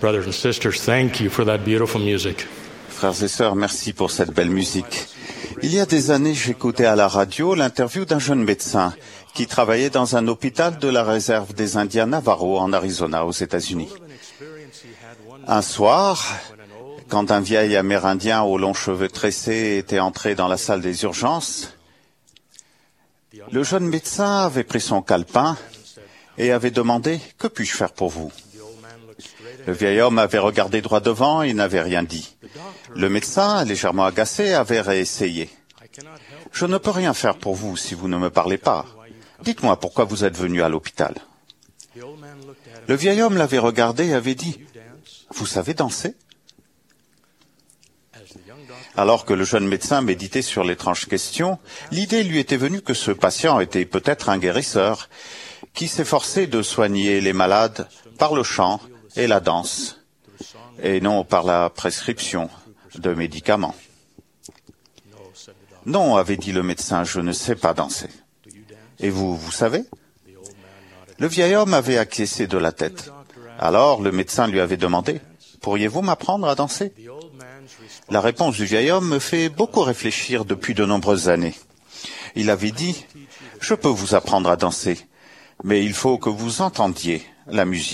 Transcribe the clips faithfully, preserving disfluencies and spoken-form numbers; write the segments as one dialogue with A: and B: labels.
A: Brothers and sisters, thank you for that beautiful music.
B: Frères et sœurs, merci pour cette belle musique. Il y a des années, j'écoutais à la radio l'interview d'un jeune médecin qui travaillait dans un hôpital de la réserve des Indiens Navajo en Arizona, aux États-Unis. Un soir, quand un vieil Amérindien aux longs cheveux tressés était entré dans la salle des urgences, le jeune médecin avait pris son calepin et avait demandé « Que puis-je faire pour vous ?» Le vieil homme avait regardé droit devant et n'avait rien dit. Le médecin, légèrement agacé, avait réessayé. « Je ne peux rien faire pour vous si vous ne me parlez pas. Dites-moi pourquoi vous êtes venu à l'hôpital. » Le vieil homme l'avait regardé et avait dit « Vous savez danser ?» Alors que le jeune médecin méditait sur l'étrange question, l'idée lui était venue que ce patient était peut-être un guérisseur qui s'efforçait de soigner les malades par le chant et la danse, et non par la prescription de médicaments. « Non, avait dit le médecin, je ne sais pas danser. Et vous, vous savez ?» Le vieil homme avait acquiescé de la tête. Alors le médecin lui avait demandé, « Pourriez-vous m'apprendre à danser ?» La réponse du vieil homme me fait beaucoup réfléchir depuis de nombreuses années. Il avait dit, « Je peux vous apprendre à danser, mais il faut que vous entendiez la musique. »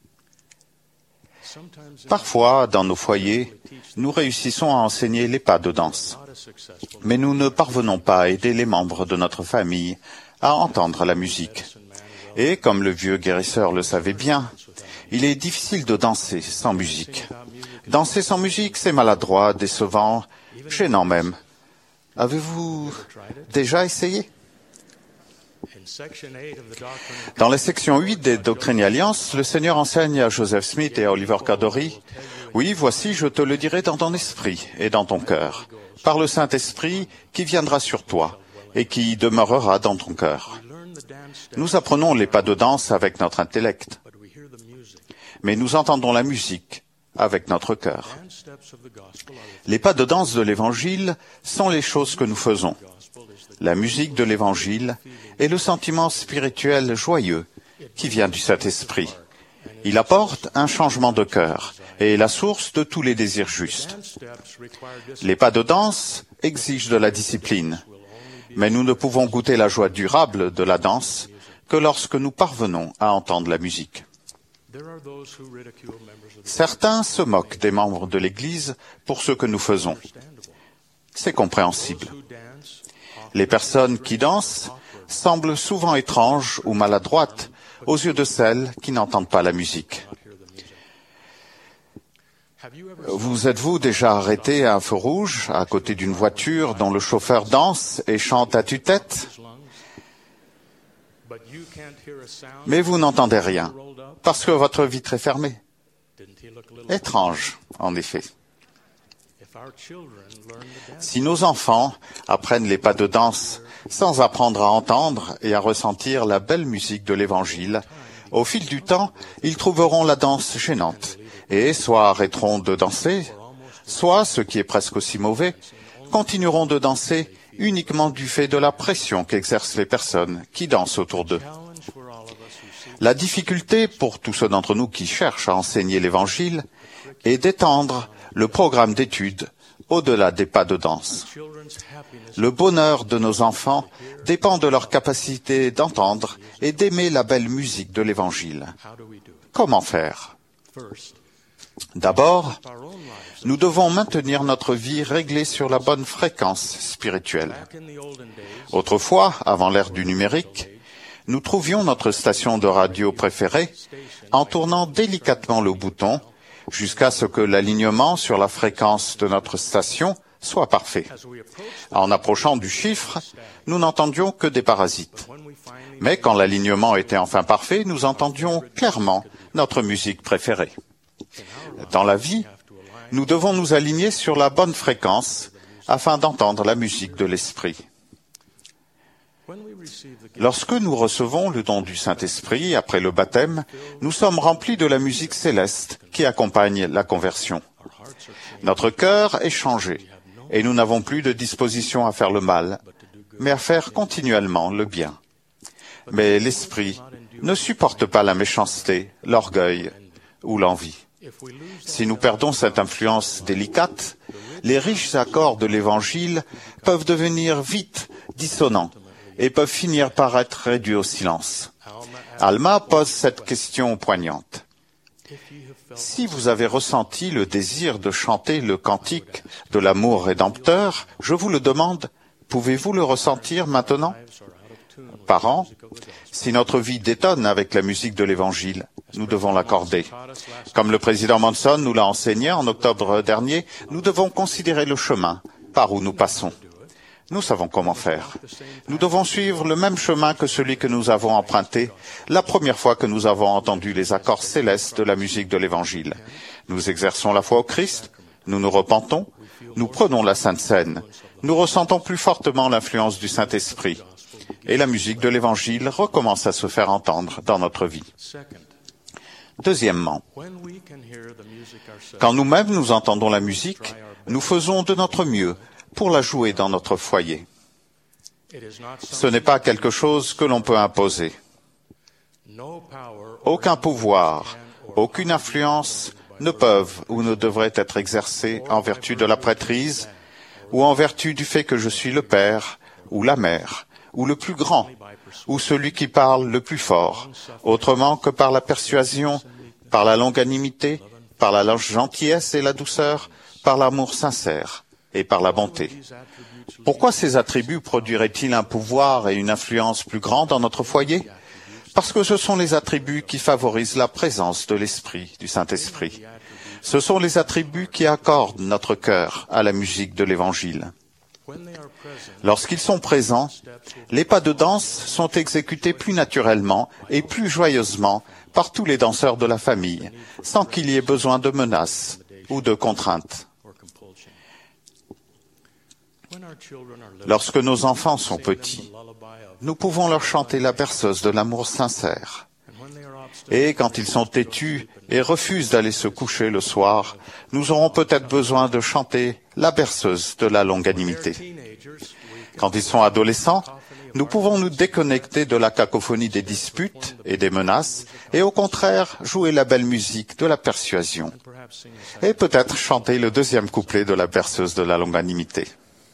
B: Parfois, dans nos foyers, nous réussissons à enseigner les pas de danse, mais nous ne parvenons pas à aider les membres de notre famille à entendre la musique. Et, comme le vieux guérisseur le savait bien, il est difficile de danser sans musique. Danser sans musique, c'est maladroit, décevant, gênant même. Avez-vous déjà essayé ? Dans la section huit des Doctrines et Alliances, le Seigneur enseigne à Joseph Smith et à Oliver Cowdery, « Oui, voici, je te le dirai dans ton esprit et dans ton cœur, par le Saint-Esprit qui viendra sur toi et qui demeurera dans ton cœur. » Nous apprenons les pas de danse avec notre intellect, mais nous entendons la musique avec notre cœur. Les pas de danse de l'Évangile sont les choses que nous faisons. La musique de l'Évangile est le sentiment spirituel joyeux qui vient du Saint-Esprit. Il apporte un changement de cœur et est la source de tous les désirs justes. Les pas de danse exigent de la discipline, mais nous ne pouvons goûter la joie durable de la danse que lorsque nous parvenons à entendre la musique. Certains se moquent des membres de l'Église pour ce que nous faisons. C'est compréhensible. Les personnes qui dansent semblent souvent étranges ou maladroites aux yeux de celles qui n'entendent pas la musique. Vous êtes-vous déjà arrêté à un feu rouge, à côté d'une voiture dont le chauffeur danse et chante à tue-tête ? Mais vous n'entendez rien, parce que votre vitre est fermée. Étrange, en effet. Si nos enfants apprennent les pas de danse sans apprendre à entendre et à ressentir la belle musique de l'Évangile, au fil du temps, ils trouveront la danse gênante et soit arrêteront de danser, soit, ce qui est presque aussi mauvais, continueront de danser uniquement du fait de la pression qu'exercent les personnes qui dansent autour d'eux. La difficulté pour tous ceux d'entre nous qui cherchent à enseigner l'Évangile est d'étendre le programme d'études au-delà des pas de danse. Le bonheur de nos enfants dépend de leur capacité d'entendre et d'aimer la belle musique de l'Évangile. Comment faire ? D'abord, nous devons maintenir notre vie réglée sur la bonne fréquence spirituelle. Autrefois, avant l'ère du numérique, nous trouvions notre station de radio préférée en tournant délicatement le bouton jusqu'à ce que l'alignement sur la fréquence de notre station soit parfait. En approchant du chiffre, nous n'entendions que des parasites. Mais quand l'alignement était enfin parfait, nous entendions clairement notre musique préférée. Dans la vie, nous devons nous aligner sur la bonne fréquence afin d'entendre la musique de l'Esprit. Lorsque nous recevons le don du Saint-Esprit après le baptême, nous sommes remplis de la musique céleste qui accompagne la conversion. Notre cœur est changé et nous n'avons plus de disposition à faire le mal, mais à faire continuellement le bien. Mais l'Esprit ne supporte pas la méchanceté, l'orgueil ou l'envie. Si nous perdons cette influence délicate, les riches accords de l'Évangile peuvent devenir vite dissonants et peuvent finir par être réduits au silence. Alma pose cette question poignante. Si vous avez ressenti le désir de chanter le cantique de l'amour rédempteur, je vous le demande, pouvez-vous le ressentir maintenant? Parents, si notre vie détonne avec la musique de l'Évangile, nous devons l'accorder. Comme le président Monson nous l'a enseigné en octobre dernier, nous devons considérer le chemin par où nous passons. Nous savons comment faire. Nous devons suivre le même chemin que celui que nous avons emprunté la première fois que nous avons entendu les accords célestes de la musique de l'Évangile. Nous exerçons la foi au Christ, nous nous repentons, nous prenons la Sainte Seine, nous ressentons plus fortement l'influence du Saint-Esprit, et la musique de l'Évangile recommence à se faire entendre dans notre vie. Deuxièmement, quand nous-mêmes nous entendons la musique, nous faisons de notre mieux pour la jouer dans notre foyer. Ce n'est pas quelque chose que l'on peut imposer. Aucun pouvoir, aucune influence ne peuvent ou ne devraient être exercés en vertu de la prêtrise ou en vertu du fait que je suis le père ou la mère ou le plus grand ou celui qui parle le plus fort, autrement que par la persuasion, par la longanimité, par la gentillesse et la douceur, par l'amour sincère et par la bonté. Pourquoi ces attributs produiraient-ils un pouvoir et une influence plus grands dans notre foyer? Parce que ce sont les attributs qui favorisent la présence de l'Esprit, du Saint-Esprit. Ce sont les attributs qui accordent notre cœur à la musique de l'Évangile. Lorsqu'ils sont présents, les pas de danse sont exécutés plus naturellement et plus joyeusement par tous les danseurs de la famille, sans qu'il y ait besoin de menaces ou de contraintes. Lorsque nos enfants sont petits, nous pouvons leur chanter la berceuse de l'amour sincère. Et quand ils sont têtus et refusent d'aller se coucher le soir, nous aurons peut-être besoin de chanter la berceuse de la longanimité. Quand ils sont adolescents, nous pouvons nous déconnecter de la cacophonie des disputes et des menaces et au contraire jouer la belle musique de la persuasion. Et peut-être chanter le deuxième couplet de la berceuse de la longanimité.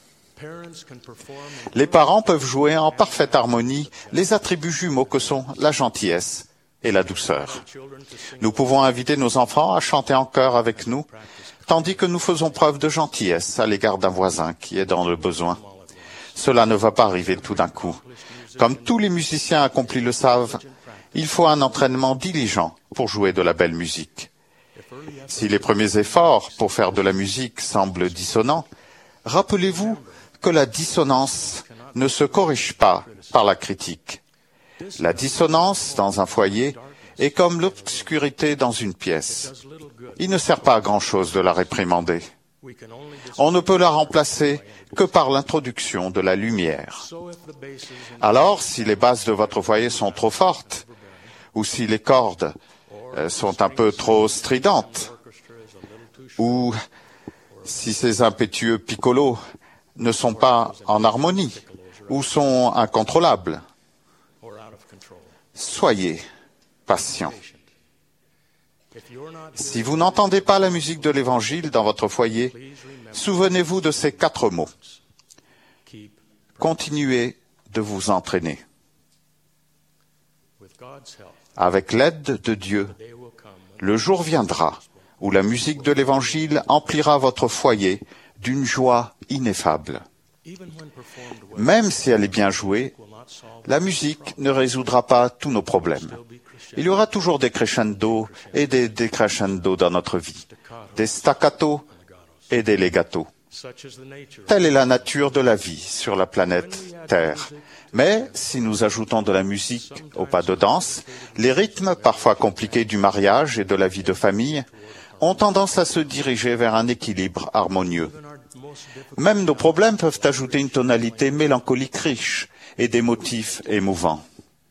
B: Les parents peuvent jouer en parfaite harmonie les attributs jumeaux que sont la gentillesse et la douceur. Nous pouvons inviter nos enfants à chanter en chœur avec nous, tandis que nous faisons preuve de gentillesse à l'égard d'un voisin qui est dans le besoin. Cela ne va pas arriver tout d'un coup. Comme tous les musiciens accomplis le savent, il faut un entraînement diligent pour jouer de la belle musique. Si les premiers efforts pour faire de la musique semblent dissonants, rappelez-vous que la dissonance ne se corrige pas par la critique. La dissonance dans un foyer est comme l'obscurité dans une pièce. Il ne sert pas à grand-chose de la réprimander. On ne peut la remplacer que par l'introduction de la lumière. Alors, si les basses de votre foyer sont trop fortes, ou si les cordes euh, sont un peu trop stridentes, ou si ces impétueux piccolos ne sont pas en harmonie ou sont incontrôlables. Soyez patient. Si vous n'entendez pas la musique de l'Évangile dans votre foyer, souvenez-vous de ces quatre mots. Continuez de vous entraîner. Avec l'aide de Dieu, le jour viendra où la musique de l'Évangile emplira votre foyer d'une joie ineffable. Même si elle est bien jouée, la musique ne résoudra pas tous nos problèmes. Il y aura toujours des crescendo et des décrescendo dans notre vie, des staccato et des legato. Telle est la nature de la vie sur la planète Terre. Mais si nous ajoutons de la musique au pas de danse, les rythmes parfois compliqués du mariage et de la vie de famille ont tendance à se diriger vers un équilibre harmonieux. Même nos problèmes peuvent ajouter une tonalité mélancolique riche et des motifs émouvants.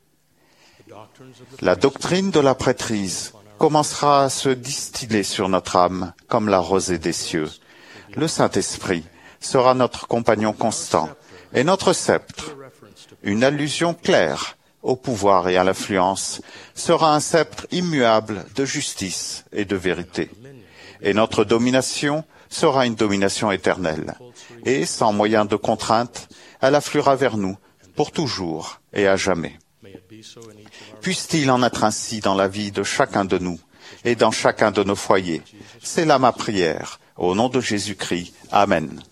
B: La doctrine de la prêtrise commencera à se distiller sur notre âme comme la rosée des cieux. Le Saint-Esprit sera notre compagnon constant et notre sceptre, une allusion claire au pouvoir et à l'influence, sera un sceptre immuable de justice et de vérité. Et notre domination sera une domination éternelle. Et, sans moyen de contrainte, elle affluera vers nous, pour toujours et à jamais. Puisse-t-il en être ainsi dans la vie de chacun de nous et dans chacun de nos foyers. C'est là ma prière. Au nom de Jésus-Christ. Amen.